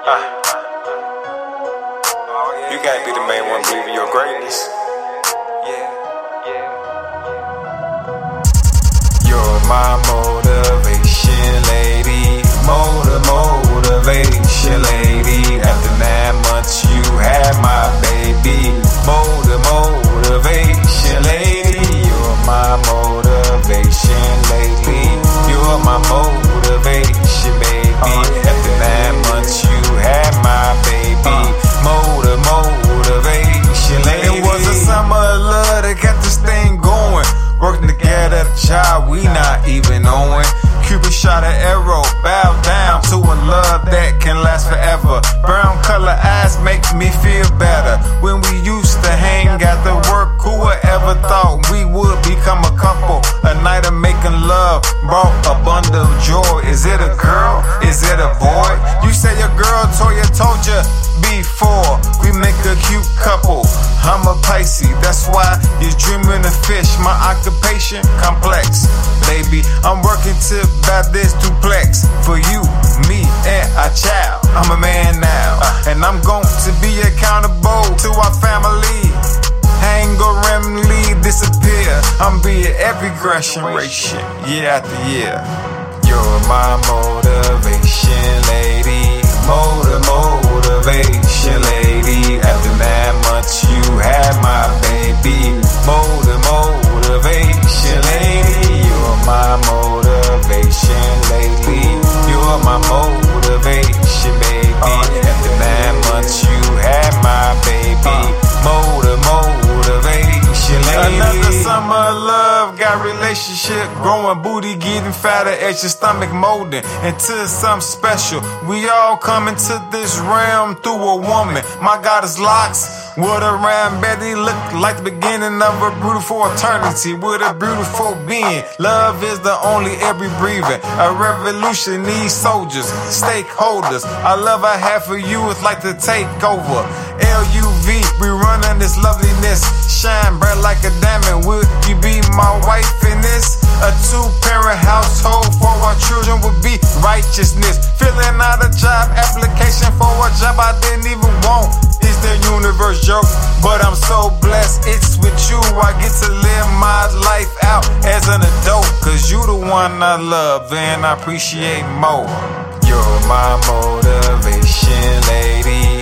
You gotta be the main one believing your greatness. You're my motivation, lady. Motivation, lady. After 9 months, you had my baby. Motivation, lady. You're my motivation, lady. You're my motivation, baby. After 9 months, you had my baby. Motivation, lady. It was a summer of love that got this thing going. Working together at a job we not even knowing. Cupid shot an arrow, bow down to a love that can last forever. Brown color eyes make me feel better. When we used to hang at the work, who would ever thought we would become a couple? A night of making love brought a bundle of joy. Is it a girl? Is it a boy? You say your girl told you before. We make a cute couple. I'm a Pisces, that's why you're dreaming of fish. My occupation, complex. Baby, I'm working to buy this duplex for you, me, and a child. I'm a man now, and I'm going to be accountable to our family. Hang or randomly disappear. I'm being every generation, year after year. You're my motivation, lady. Motivation, lady. After 9 months, you had my baby. Motivation, lady. You're my motivation, lady. You're my motivation, baby. After 9 months, you had my baby. Motivation, lady. Another summer of love, got relationship growing, booty getting fatter as your stomach molding into something special. We all come into this realm through a woman. My goddess locks with a round belly look like the beginning of a beautiful eternity with a beautiful being. Love is the only every breathing. A revolution needs soldiers, stakeholders. I love I have for you is like to take over. LUV, we running this loveliness. Shine bright like a diamond. Would you be my wife in this? A 2-parent household for our children would be righteousness. Filling out a job application for a job I didn't even want. It's the universe joke, but I'm so blessed it's with you. I get to live my life out as an adult, cause you the one I love and I appreciate more. You're my motivation, lady.